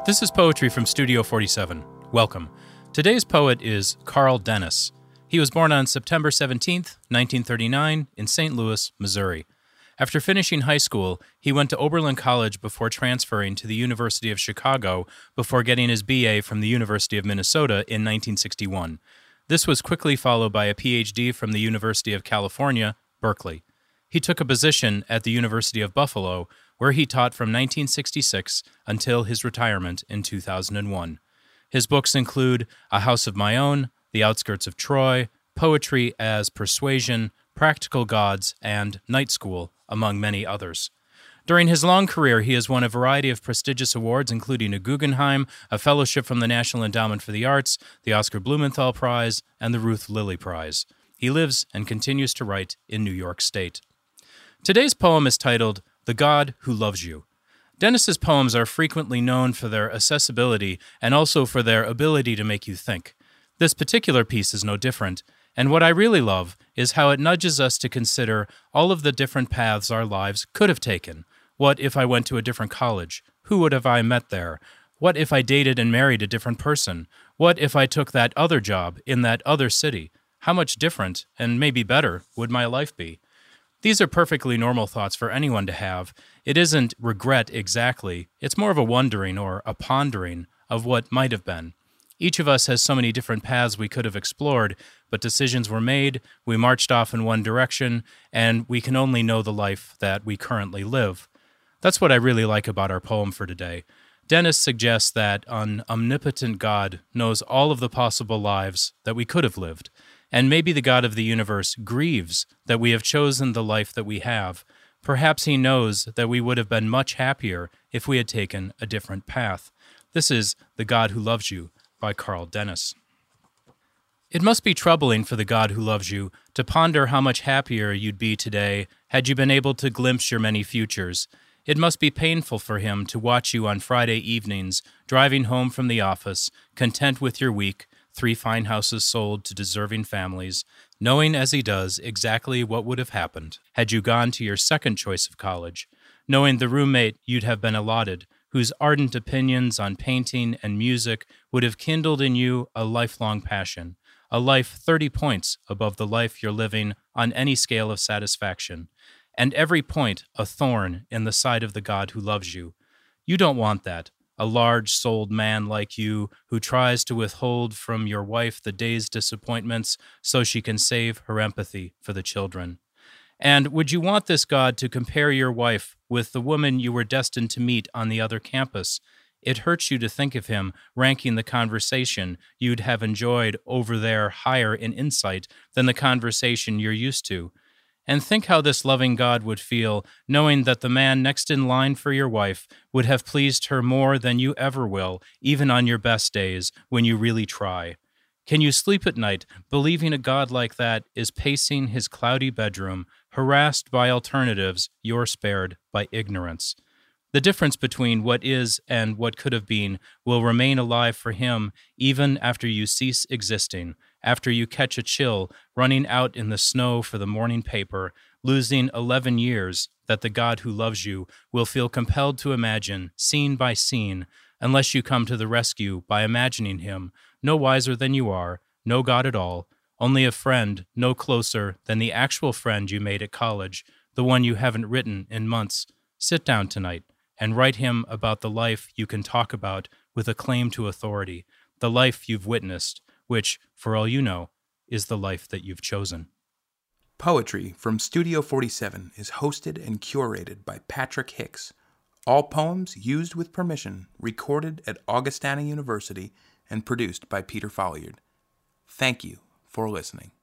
This is poetry from Studio 47. Welcome. Today's poet is Carl Dennis. He was born on September 17, 1939, in St. Louis, Missouri. After finishing high school, he went to Oberlin College before transferring to the University of Chicago before getting his BA from the University of Minnesota in 1961. This was quickly followed by a PhD from the University of California, Berkeley. He took a position at the University of Buffalo, where he taught from 1966 until his retirement in 2001. His books include A House of My Own, The Outskirts of Troy, Poetry as Persuasion, Practical Gods, and Night School, among many others. During his long career, he has won a variety of prestigious awards, including a Guggenheim, a fellowship from the National Endowment for the Arts, the Oscar Blumenthal Prize, and the Ruth Lilly Prize. He lives and continues to write in New York State. Today's poem is titled The God Who Loves You. Dennis's poems are frequently known for their accessibility and also for their ability to make you think. This particular piece is no different, and what I really love is how it nudges us to consider all of the different paths our lives could have taken. What if I went to a different college? Who would have I met there? What if I dated and married a different person? What if I took that other job in that other city? How much different, and maybe better, would my life be? These are perfectly normal thoughts for anyone to have. It isn't regret exactly. It's more of a wondering or a pondering of what might have been. Each of us has so many different paths we could have explored, but decisions were made, we marched off in one direction, and we can only know the life that we currently live. That's what I really like about our poem for today. Dennis suggests that an omnipotent God knows all of the possible lives that we could have lived. And maybe the God of the universe grieves that we have chosen the life that we have. Perhaps he knows that we would have been much happier if we had taken a different path. This is The God Who Loves You by Carl Dennis. It must be troubling for the God who loves you to ponder how much happier you'd be today had you been able to glimpse your many futures. It must be painful for him to watch you on Friday evenings, driving home from the office, content with your week, 3 fine houses sold to deserving families, knowing as he does exactly what would have happened had you gone to your second choice of college, knowing the roommate you'd have been allotted, whose ardent opinions on painting and music would have kindled in you a lifelong passion, a life 30 points above the life you're living on any scale of satisfaction, and every point a thorn in the side of the God who loves you. You don't want that. A large-souled man like you who tries to withhold from your wife the day's disappointments so she can save her empathy for the children. And would you want this God to compare your wife with the woman you were destined to meet on the other campus? It hurts you to think of him ranking the conversation you'd have enjoyed over there higher in insight than the conversation you're used to. And think how this loving God would feel, knowing that the man next in line for your wife would have pleased her more than you ever will, even on your best days, when you really try. Can you sleep at night, believing a God like that is pacing his cloudy bedroom, harassed by alternatives you're spared by ignorance? The difference between what is and what could have been will remain alive for him even after you cease existing, after you catch a chill running out in the snow for the morning paper, losing 11 years that the God who loves you will feel compelled to imagine, scene by scene, unless you come to the rescue by imagining him, no wiser than you are, no God at all, only a friend no closer than the actual friend you made at college, the one you haven't written in months. Sit down tonight and write him about the life you can talk about with a claim to authority, the life you've witnessed, which, for all you know, is the life that you've chosen. Poetry from Studio 47 is hosted and curated by Patrick Hicks. All poems used with permission, recorded at Augustana University, and produced by Peter Folliard. Thank you for listening.